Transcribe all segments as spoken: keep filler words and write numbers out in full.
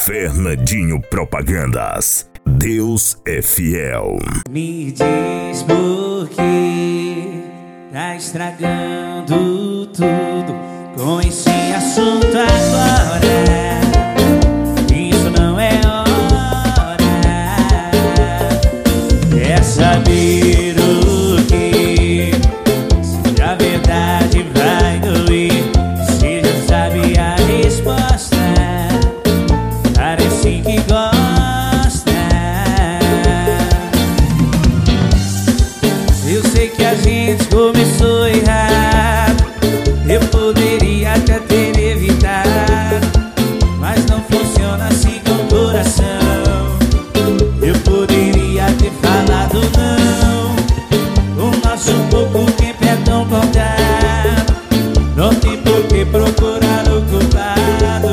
Fernandinho Propagandas. Deus é fiel. Me diz por que tá estragando tudo com esse assunto agora. Isso não é hora. Quer saber o que? Se a verdade vai doer, você já sabe a resposta. Parece que gosta. Eu sei que a gente começou errado. Eu poderia até ter evitado, mas não funciona assim com o coração. Eu poderia ter falado não. O nosso pouco tempo é tão contado. Não tem por que procurar o culpado.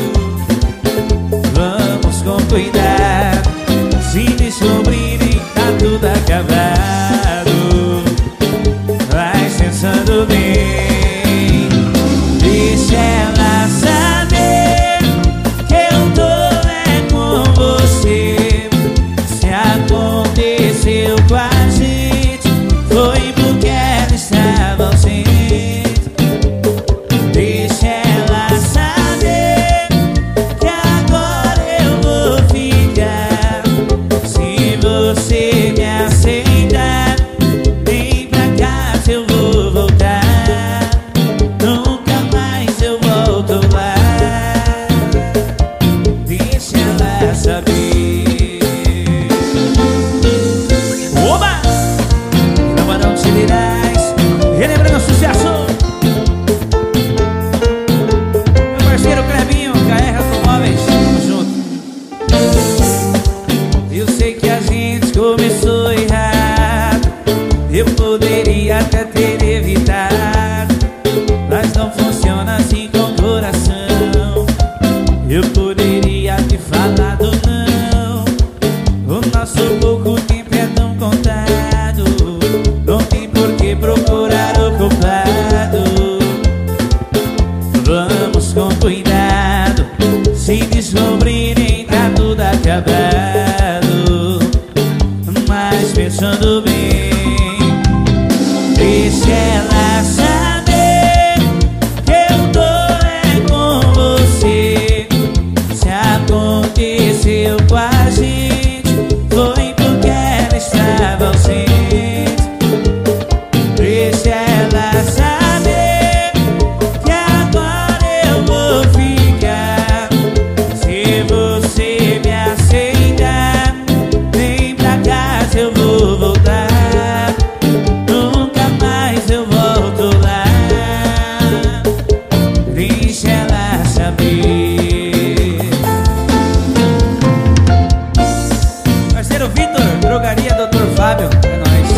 Vamos com cuidado. Se descobrirem, tá tudo acabado. Vai pensando bem. Deixa ela saber que eu tô é com você. Se aconteceu com a gente, foi porque ela estava ausente. Deixa ela saber que agora eu vou ficar. Se você me aceitar, vem pra casa, eu vou voltar. Nunca mais eu volto lá. Deixa ela saber. Oba! Camarão de Siderais, relembrando o sucesso. Meu parceiro Clebinho, K R Automóveis, tamo junto. Eu sei que a gente começou errado. Eu poderia até ter evitado, mas não funciona assim com o coração. Eu poderia ter falado não. O nosso pouco tempo é tão contado. Não tem por que procurar o culpado. Vamos com cuidado. Se descobrirem, tá tudo acabado. Mas pensando bem, deixa ela saber que eu tô é com você. Se aconteceu com a gente, foi porque ela estava ausente. Deixa ela saber que agora eu vou ficar. Se você me aceitar, vem pra casa, eu vou voltar. Nunca mais eu volto lá. Deixa ela saber. Parceiro Vitor, drogaria doutor Fábio, é nóis.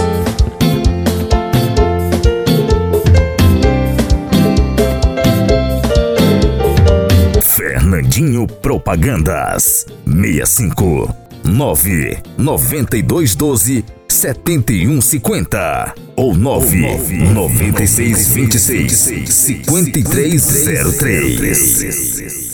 Fernandinho Propagandas. seis cinco nove nove dois um dois sete um cinco zero ou nove nove seis dois seis cinco três zero três.